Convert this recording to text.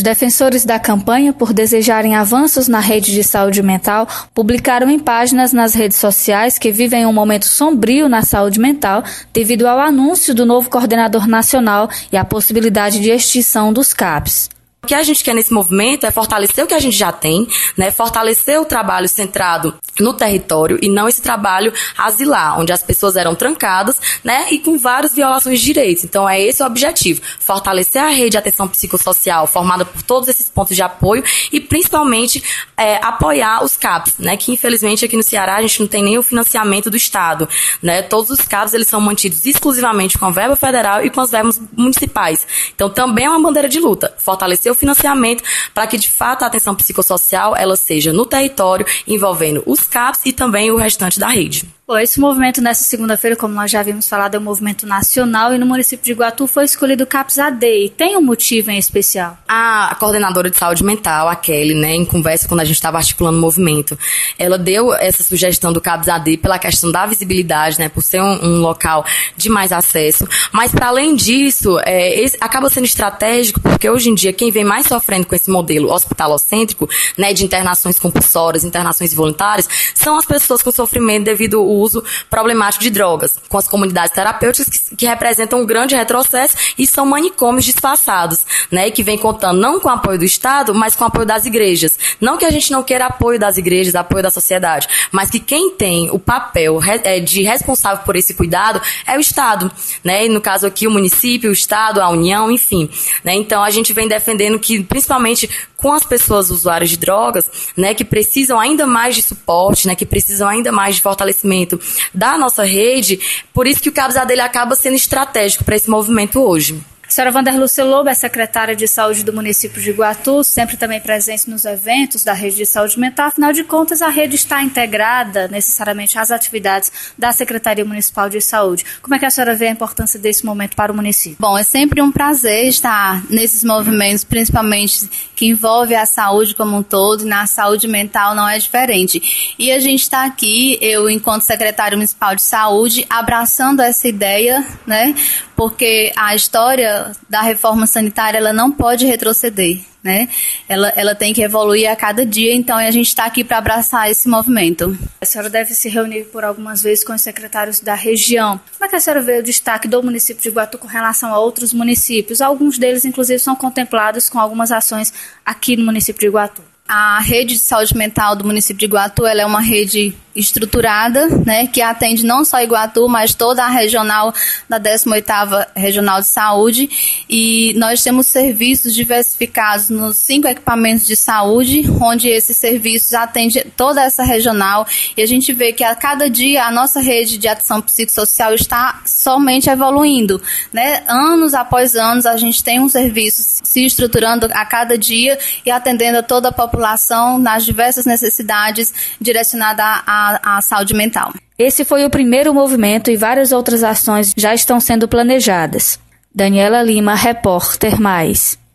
defensores da campanha, por desejarem avanços na rede de saúde mental, publicaram em páginas nas redes sociais que vivem um momento sombrio na saúde mental devido ao anúncio do novo coordenador nacional e à possibilidade de extinção dos CAPs. O que a gente quer nesse movimento é fortalecer o que a gente já tem, né? Fortalecer o trabalho centrado no território e não esse trabalho asilar, onde as pessoas eram trancadas, né? E com várias violações de direitos. Então é esse o objetivo, fortalecer a rede de atenção psicossocial formada por todos esses pontos de apoio e principalmente apoiar os CAPs, né? Que infelizmente aqui no Ceará a gente não tem nem o financiamento do Estado, né? Todos os CAPs eles são mantidos exclusivamente com a verba federal e com as verbas municipais. Então também é uma bandeira de luta, fortalecer o financiamento para que, de fato, a atenção psicossocial ela seja no território, envolvendo os CAPs e também o restante da rede. Bom, esse movimento nessa segunda-feira, como nós já havíamos falado, é um movimento nacional e no município de Iguatu foi escolhido o CAPS AD. E tem um motivo em especial? A coordenadora de saúde mental, a Kelly, né, em conversa quando a gente estava articulando o movimento, ela deu essa sugestão do CAPS AD pela questão da visibilidade, né, por ser um local de mais acesso. Mas, para além disso, acaba sendo estratégico porque hoje em dia quem vem mais sofrendo com esse modelo hospitalocêntrico, né, de internações compulsórias, internações voluntárias, são as pessoas com sofrimento devido ao uso problemático de drogas, com as comunidades terapêuticas que representam um grande retrocesso e são manicômios disfarçados, né, que vem contando não com o apoio do Estado, mas com o apoio das igrejas. Não que a gente não queira apoio das igrejas, apoio da sociedade, mas que quem tem o papel de responsável por esse cuidado é o Estado, né, e no caso aqui o município, o Estado, a União, enfim, né, então a gente vem defendendo que, principalmente com as pessoas usuárias de drogas, né, que precisam ainda mais de suporte, né, que precisam ainda mais de fortalecimento da nossa rede, por isso que o CAPS AD acaba sendo estratégico para esse movimento hoje. A senhora Vanderlúcia Lobo é secretária de saúde do município de Iguatu, sempre também presente nos eventos da rede de saúde mental. Afinal de contas, a rede está integrada necessariamente às atividades da Secretaria Municipal de Saúde. Como é que a senhora vê a importância desse momento para o município? Bom, é sempre um prazer estar nesses movimentos, principalmente que envolve a saúde como um todo, e na saúde mental não é diferente. E a gente está aqui, eu enquanto secretária municipal de saúde, abraçando essa ideia, né? Porque a história da reforma sanitária ela não pode retroceder, né? Ela tem que evoluir a cada dia, então a gente está aqui para abraçar esse movimento. A senhora deve se reunir por algumas vezes com os secretários da região. Como é que a senhora vê o destaque do município de Iguatu com relação a outros municípios? Alguns deles, inclusive, são contemplados com algumas ações aqui no município de Iguatu. A rede de saúde mental do município de Iguatu ela é uma rede estruturada, né, que atende não só Iguatu, mas toda a regional da 18ª Regional de Saúde, e nós temos serviços diversificados nos 5 equipamentos de saúde, onde esses serviços atendem toda essa regional, e a gente vê que a cada dia a nossa rede de atenção psicossocial está somente evoluindo, né, anos após anos a gente tem um serviço se estruturando a cada dia e atendendo a toda a população nas diversas necessidades direcionadas à saúde mental. Esse foi o primeiro movimento e várias outras ações já estão sendo planejadas. Daniela Lima, repórter Mais.